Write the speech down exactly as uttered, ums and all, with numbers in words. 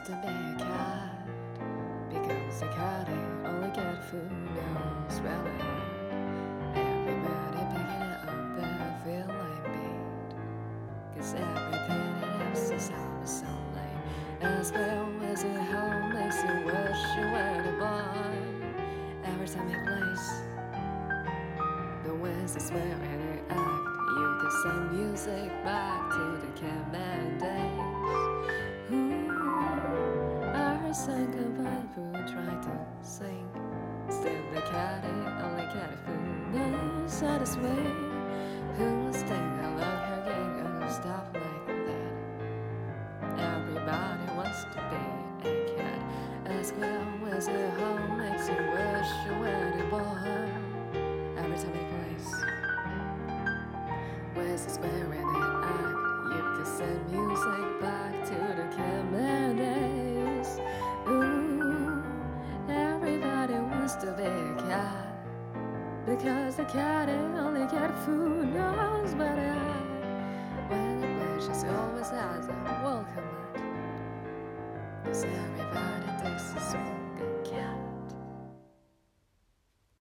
wants to be a cat because a cat only get food knows better. Everybody picking up their feeling beat, cause everything it has is how it's sunlight. As well as a home makes you wish you were the boy. Every time he plays the winds is where they act. You can send music back to the caveman days. Ooh, our sang goodbye who tried to sing. Still the cat only cat who knows how to swing. Who will sting along her gang and stuff like that. Everybody wants to be a cat. As well as a home makes you wish you were the boy. Every time he plays Where's the square in the act? You can send music back to the caveman days. Ooh, everybody wants to be a cat because the cat only cat food knows better. When the pleasures always has a welcome mat, cause everybody takes a